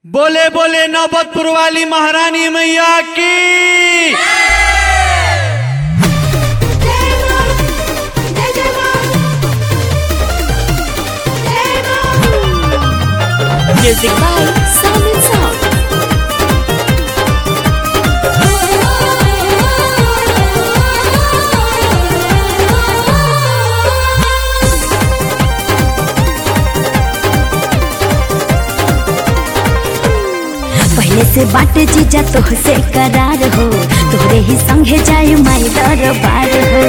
बोले बोले नौबतपुर वाली महारानी मैया की। Music by Simon Song. पहले से बाटे जीजा तोहसे करार हो, तोरे ही संगे जाए माई दरबार हो।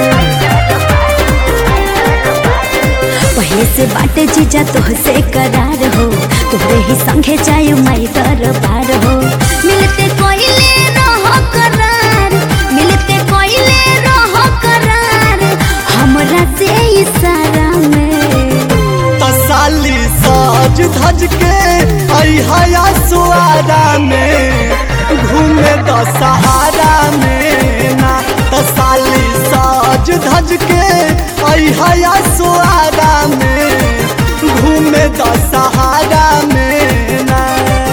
पहले से बाटे जीजा तोहसे करार हो, तोरे ही संगे जाए माई दरबार हो। मिलते कोइले रहो करार, मिलते कोइले रहो करार, हमरा से इशारा में तसाली साज धज के आई हया सुआरा में घूमे दशहरा में ना। तसाली साज धज के आई हया सुआरा में घूमे दशहरा में ना।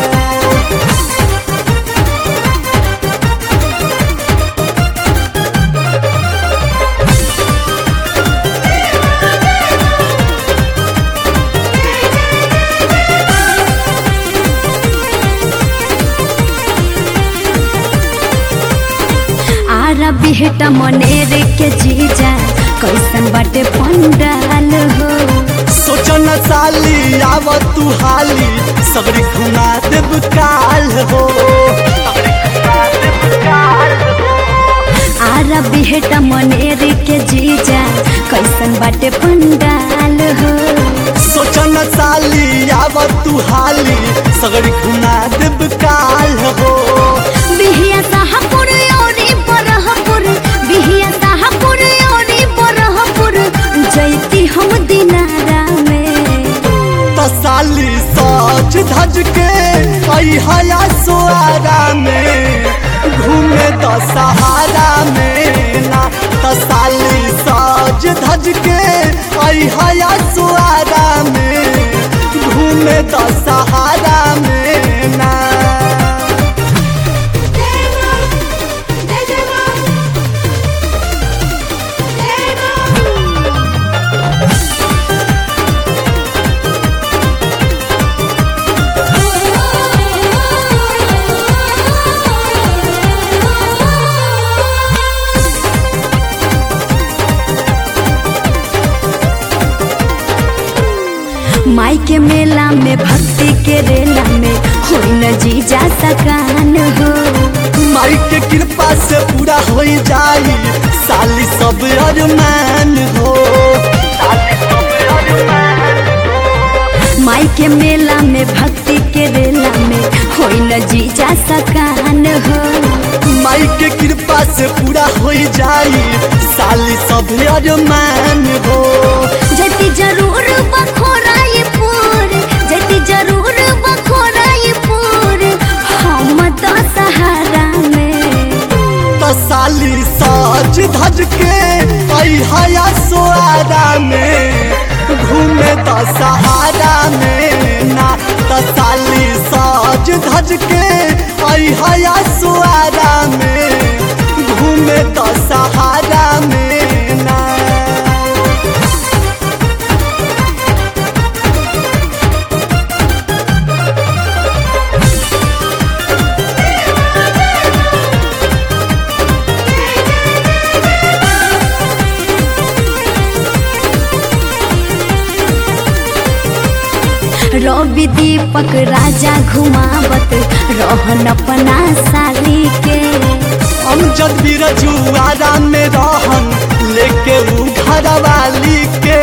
बिहटा मनेर के जीजा कैसन बाटे पंडाल हो। सोचन साली आव तू हाली सगरी घुमा देव काल हो। आरा बिहटा मनेर के जीजा कैसन बाटे पंडाल हो। सोचन साली आव तू हाली सगरी घुमा देव काल हो। बिहिया साहपुर औरी बरहपुर, बिहिया साहपुर औरी बरहपुर, जैती हम दिनारा में तसाली साज धज के आई हया सुआरा में घूमे दशहरा में ना। तसाली साज धज के आई हया सुआरा में घूमे दशहरा में ना। माई के मेला में भक्ति के रेला में होई न जीजा सकान हो। माई के कृपा से पूरा हो जाई साली सब अरमान हो। माई के मेला में भक्ति के रेला में होई न जीजा सकान हो। माई के कृपा से पूरा हो जाई साली सब अरमान हो। जति जरूर बखोराइपुर, जति जरूर बखोराइपुर, हम दशहरा में तसाली साज धज के आई हया सुआरा में घूमे दशहरा में ना। तसाली साज धज के आई हया सुआरा में घूमे दशहरा में ना। रवि दीपक राजा घुमावत रहन अपना साली के। अमजद भी रजुआरा में रहन लेके ऊ घरवाली के।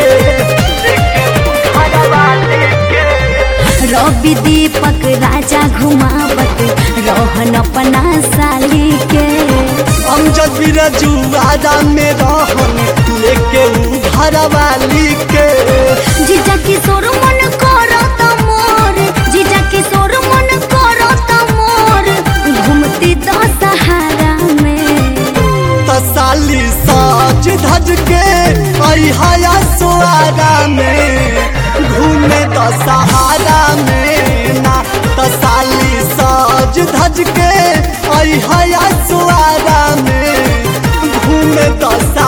रवि दीपक राजा घुमावत रहन अपना साली के। अमजद भी रजुआरा में रहन लेके ऊ घरवाली के। जीजा किशोर मन करो मोर, जीजा किशोर मन करो मोर, घूमती दशहरा में तसाली साज धज के आई हया सुआरा में घूमे दशहरा में ना। तसाली धज के आई हया सुआरा में घूमे दस